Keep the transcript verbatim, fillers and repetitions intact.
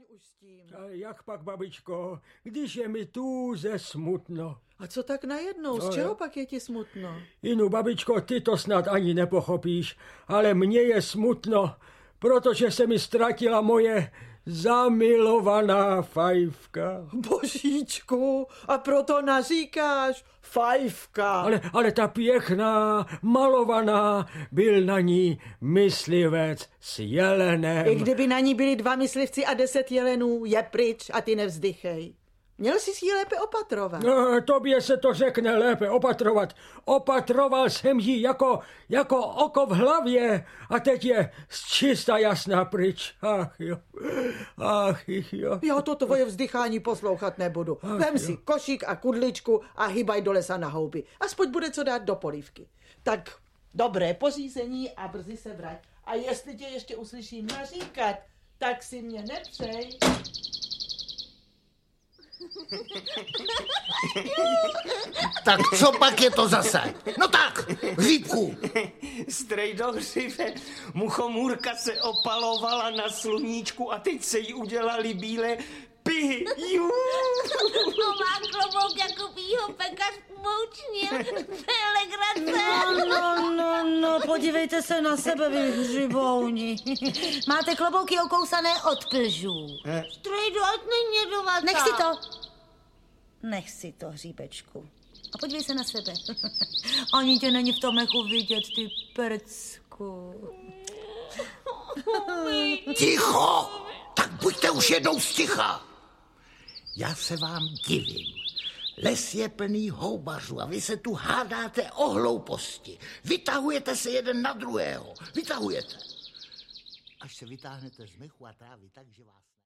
už s tím. A jak pak, babičko, když je mi tůze smutno? A co tak najednou? Z No, čeho jo. pak je ti smutno? Inu, babičko, ty to snad ani nepochopíš, ale mně je smutno, protože se mi ztratila moje zamilovaná fajfka. Božíčku, a proto naříkáš fajfka. Ale, ale ta pěkná, malovaná, byl na ní myslivec s jelenem. I kdyby na ní byli dva myslivci a deset jelenů, je pryč a ty nevzdychej. Měl jsi si ji lépe opatrovat. No, tobě se to řekne lépe opatrovat. Opatroval jsem ji jako, jako oko v hlavě a teď je čista jasná pryč. Ach jo, ach jo. Já to tvoje vzdychání poslouchat nebudu. Ach, Vem jo. si košík a kudličku a hybaj do lesa na houby. Aspoň bude co dát do polívky. Tak dobré pořízení a brzy se vrať. A jestli tě ještě uslyším naříkat, tak si mě nepřej. Tak co pak je to zase? No tak, Hříbku. Strejdo hřive, muchomůrka se opalovala na sluníčku a teď se jí udělali bílé pihy. Jú. No má klobouk jako býho pekař moučnil. To je legrace. No, no, no, no, podívejte se na sebe, vy hřibouni. Máte klobouky okousané od plžů. Strejdo, ať není jedovatá. Nech si to. Nech si to, hříbečku. A podívej se na sebe. Ani tě není v tom mechu vidět, ty prcku. Ticho! Tak buďte už jednou sticha. Já se vám divím. Les je plný houbařů a vy se tu hádáte o hlouposti. Vytahujete se jeden na druhého. Vytahujete. Až se vytáhnete z mechu a trávy, takže vás...